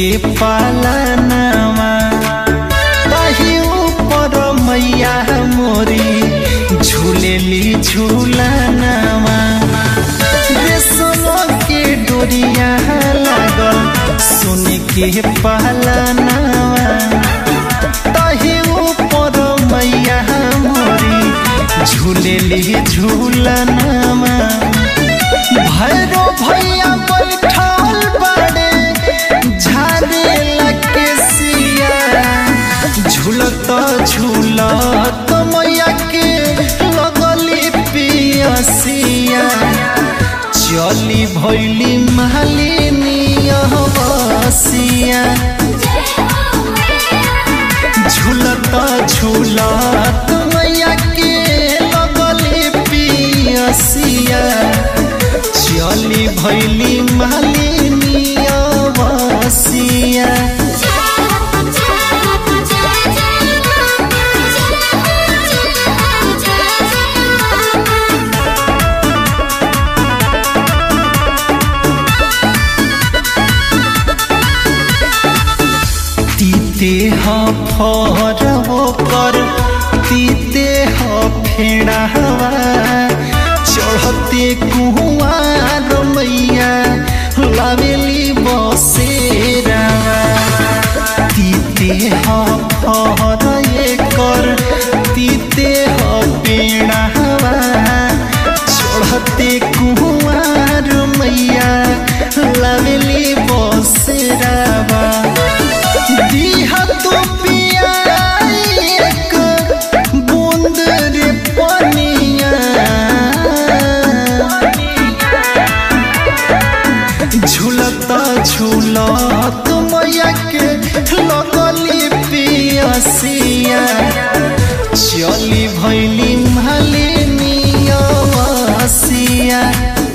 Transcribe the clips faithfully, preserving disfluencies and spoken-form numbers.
के पालनवा ताही ऊपर मैया मोरी झूलेली झूलनवा रेशम के डोरिया लागल सुन के पालनवा ताही ऊपर मैया मोरी झूलेली झूलनवा भैरो भैया बैठल बड़े झारे लगे सिया झूलत झूलत मैया के लगली पियसिया चली भैली मालिनिया बसिया झूलत झूलत मैया के लगली पियसिया चली भैली मालिनिया बसिया तीते ह फरवो कर तीते ह फेड़ावा चढ़ते कुआर मैया लावेली बसेरावा तीते ह फर कर तीते ह पेड़ावा चढ़ते कुआर मैया लावेली बसेरावा दिहा तो पिया एक बूंद रे पनिया झूलता झूलत मैया के लगली पियसिया चली भैली मालिनिया बसिया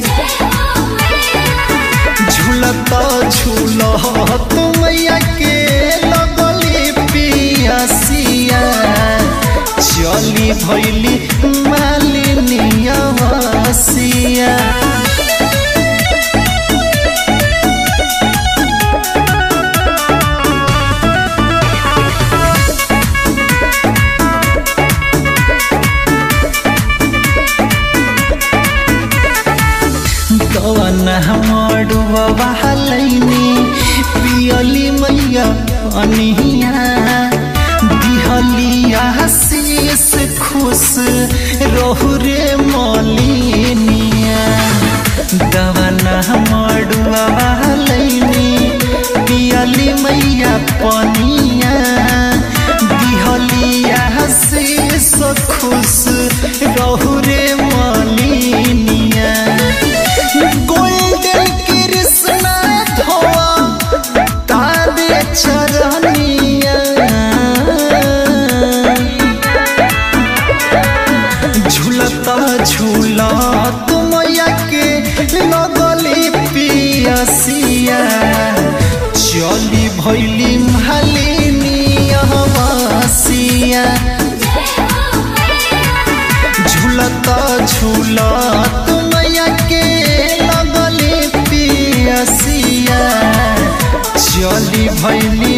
झूलता झूलत मैया के लगली पियसिया चली भैली मालिनिया बसिया मड़ुआ बहलैनी पियली मैया अनिया दिहलिया शीस खुश रहु रे मलिनिया दवना मड़ुआ बहलैनी पियली मैया पनिया दिहलिया शीस खुश रहु रे मलिनिया गोल्डन कृष्णा धोआ तारे चरनिया झूलता झूलत मैया के लगली पियसिया चली भैली मालिनिया बसिया झूलता झूलत मैया के लगली पियसिया चली भैली